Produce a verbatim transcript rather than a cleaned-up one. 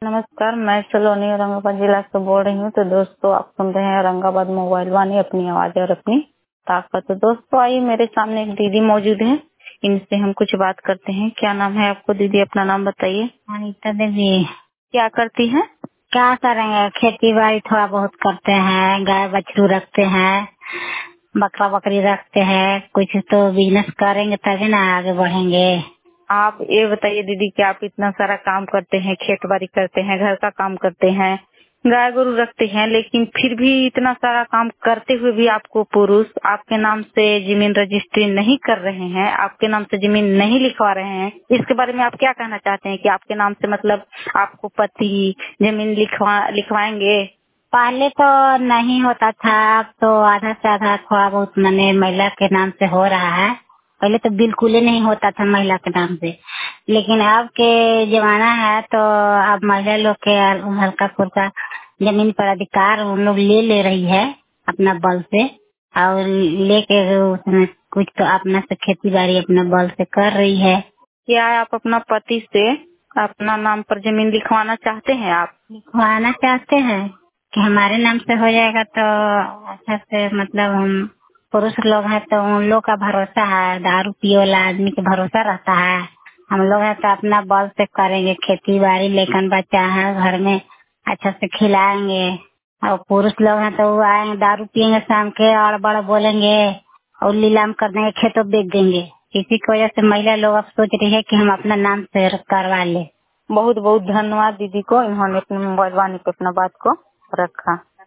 नमस्कार, मैं सलोनी औरंगाबाद जिला से बोल रही हूँ। तो दोस्तों, आप सुन रहे हैं औरंगाबाद मोबाइल वाणी, अपनी आवाज और अपनी ताकत। तो दोस्तों, आइए, मेरे सामने एक दीदी मौजूद है, इनसे हम कुछ बात करते हैं। क्या नाम है आपको दीदी? अपना नाम बताइए। अनीता देवी। क्या करती हैं? क्या करेंगे, खेती बाड़ी थोड़ा बहुत करते हैं, गाय बछरू रखते हैं, बकरा बकरी रखते हैं। कुछ तो बिजनेस करेंगे तभी ना आगे बढ़ेंगे। आप ये बताइए दीदी कि आप इतना सारा काम करते हैं, खेती बाड़ी करते हैं, घर का काम करते हैं, गाय गोरू रखते हैं, लेकिन फिर भी इतना सारा काम करते हुए भी आपको पुरुष आपके नाम से जमीन रजिस्ट्री नहीं कर रहे हैं, आपके नाम से जमीन नहीं लिखवा रहे हैं, इसके बारे में आप क्या कहना चाहते हैं? कि आपके नाम से मतलब आपको पति जमीन लिखवा लिखवाएंगे? पहले तो नहीं होता था, अब तो आधा से आधा थोड़ा बहुत मैंने महिला के नाम से हो रहा है। पहले तो बिल्कुल ही नहीं होता था महिला के नाम से, लेकिन अब के जमाना है तो अब महिला लोग के हल्का फुल्का जमीन पर अधिकार उन लोग ले ले रही है अपना बल से, और लेके उसमें कुछ तो अपना से खेती बाड़ी अपना बल से कर रही है। क्या आप अपना पति से अपना नाम पर जमीन लिखवाना चाहते हैं? आप लिखवाना चाहते हैं कि हमारे नाम से हो जाएगा तो अच्छा से, मतलब हम पुरुष लोग हैं तो उन लोग का भरोसा है, दारू पिए वाला आदमी का भरोसा रहता है। हम लोग हैं तो अपना बल से करेंगे खेती बाड़ी, लेकिन बच्चा है घर में अच्छा से खिलाएंगे। और पुरुष लोग हैं तो वो आएंगे दारू पियेंगे शाम के और बड़ा बोलेंगे और नीलाम कर देंगे, खेतों बेच देंगे। इसी की वजह से महिला लोग अब सोच रही है कि हम अपना नाम से करवा ले। बहुत बहुत धन्यवाद दीदी को, इन्होंने अपनी मोबाइल वाणी पे अपना बात को रखा।